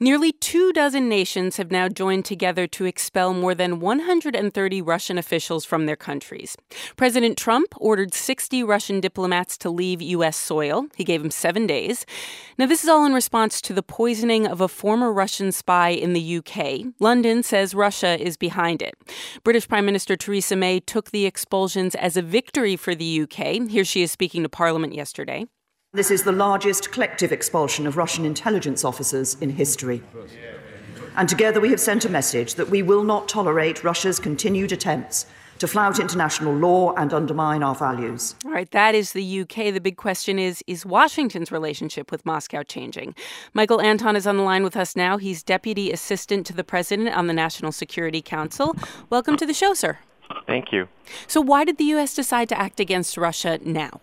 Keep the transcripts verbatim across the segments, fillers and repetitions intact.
Nearly two dozen nations have now joined together to expel more than one hundred thirty Russian officials from their countries. President Trump ordered sixty Russian diplomats to leave U S soil. He gave them seven days. Now, this is all in response to the poisoning of a former Russian spy in the U K. London says Russia is behind it. British Prime Minister Theresa May took the expulsions as a victory for the U K. Here she is speaking to Parliament yesterday. This is the largest collective expulsion of Russian intelligence officers in history. And together we have sent a message that we will not tolerate Russia's continued attempts to flout international law and undermine our values. All right, that is the U K. The big question is, is Washington's relationship with Moscow changing? Michael Anton is on the line with us now. He's Deputy Assistant to the President on the National Security Council. Welcome to the show, sir. Thank you. So why did the U S decide to act against Russia now?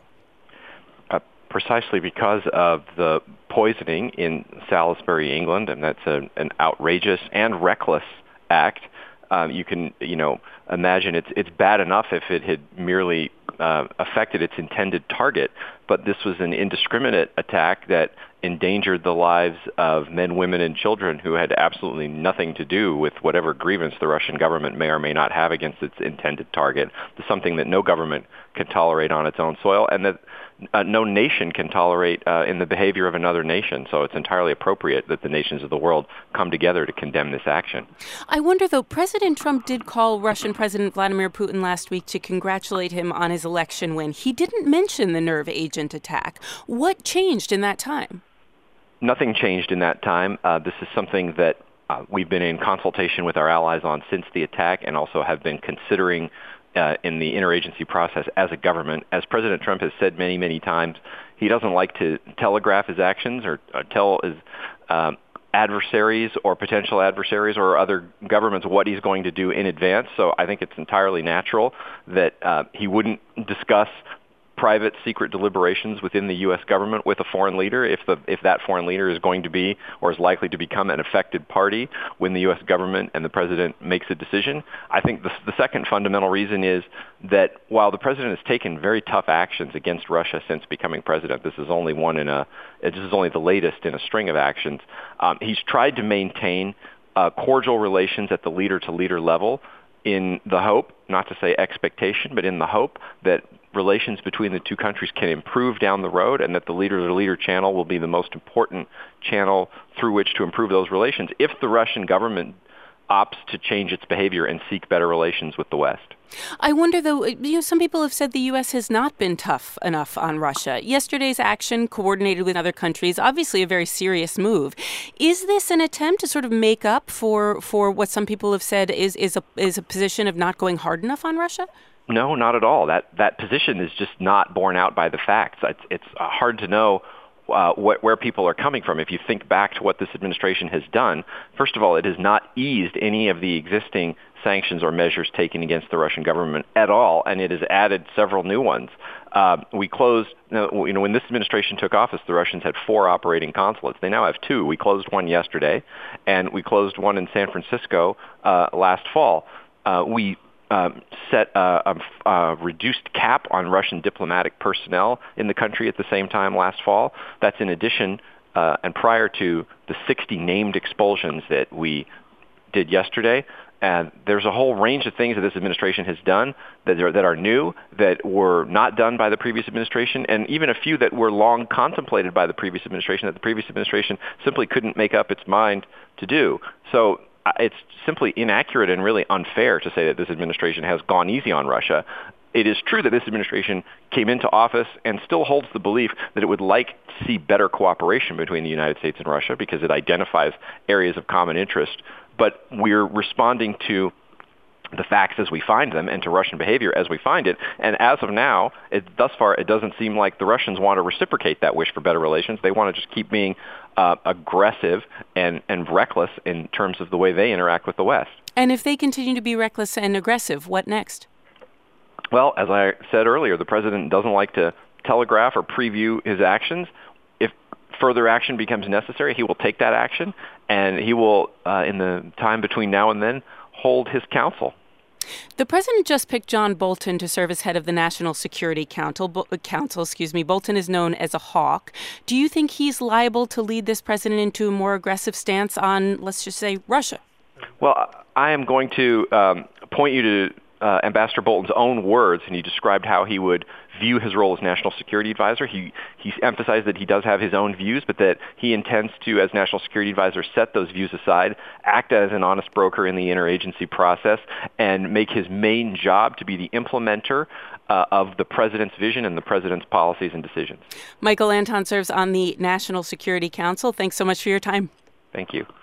Precisely because of the poisoning in Salisbury, England, and that's a, an outrageous and reckless act. Um, you can, you know, imagine it's it's bad enough if it had merely uh, affected its intended target, but this was an indiscriminate attack that endangered the lives of men, women, and children who had absolutely nothing to do with whatever grievance the Russian government may or may not have against its intended target. It's something that no government can tolerate on its own soil, and that uh, no nation can tolerate uh, in the behavior of another nation. So it's entirely appropriate that the nations of the world come together to condemn this action. I wonder, though, President Trump did call Russian President Vladimir Putin last week to congratulate him on his election win. He didn't mention the nerve agent attack. What changed in that time? Nothing changed in that time. Uh, this is something that uh, we've been in consultation with our allies on since the attack, and also have been considering uh, in the interagency process as a government. As President Trump has said many, many times, he doesn't like to telegraph his actions or, or tell his um, adversaries or potential adversaries or other governments what he's going to do in advance. So I think it's entirely natural that uh, he wouldn't discuss private secret deliberations within the U S government with a foreign leader if the if that foreign leader is going to be or is likely to become an affected party when the U S government and the president makes a decision. I think the, the second fundamental reason is that while the president has taken very tough actions against Russia since becoming president, this is only one in a this is only the latest in a string of actions. Um, he's tried to maintain uh, cordial relations at the leader-to-leader level in the hope, not to say expectation, but in the hope that relations between the two countries can improve down the road, and that the leader-to-leader channel will be the most important channel through which to improve those relations if the Russian government opts to change its behavior and seek better relations with the West. I wonder, though, you know, some people have said the U S has not been tough enough on Russia. Yesterday's action, coordinated with other countries, obviously a very serious move. Is this an attempt to sort of make up for, for what some people have said is, is, a, is a position of not going hard enough on Russia? No, not at all. That that position is just not borne out by the facts. It's, it's hard to know uh, what, where people are coming from. If you think back to what this administration has done, first of all, it has not eased any of the existing sanctions or measures taken against the Russian government at all, and it has added several new ones. Uh, we closed, you know, when this administration took office, the Russians had four operating consulates. They now have two. We closed one yesterday, and we closed one in San Francisco uh, last fall. Uh, we Um, set a, a, a reduced cap on Russian diplomatic personnel in the country at the same time last fall. That's in addition uh, and prior to the sixty named expulsions that we did yesterday. And there's a whole range of things that this administration has done that are, that are new, that were not done by the previous administration, and even a few that were long contemplated by the previous administration that the previous administration simply couldn't make up its mind to do. So it's simply inaccurate and really unfair to say that this administration has gone easy on Russia. It is true that this administration came into office and still holds the belief that it would like to see better cooperation between the United States and Russia because it identifies areas of common interest. But we're responding to the facts as we find them and to Russian behavior as we find it. And as of now, it, thus far, it doesn't seem like the Russians want to reciprocate that wish for better relations. They want to just keep being uh, aggressive and, and reckless in terms of the way they interact with the West. And if they continue to be reckless and aggressive, what next? Well, as I said earlier, the president doesn't like to telegraph or preview his actions. If further action becomes necessary, he will take that action, and he will, uh, in the time between now and then, hold his counsel. The president just picked John Bolton to serve as head of the National Security Council. Bo- Council, excuse me. Bolton is known as a hawk. Do you think he's liable to lead this president into a more aggressive stance on, let's just say, Russia? Well, I am going to um, point you to uh, Ambassador Bolton's own words, and he described how he would view his role as National Security Advisor. He he emphasized that he does have his own views, but that he intends to, as National Security Advisor, set those views aside, act as an honest broker in the interagency process, and make his main job to be the implementer uh, of the president's vision and the president's policies and decisions. Michael Anton serves on the National Security Council. Thanks so much for your time. Thank you.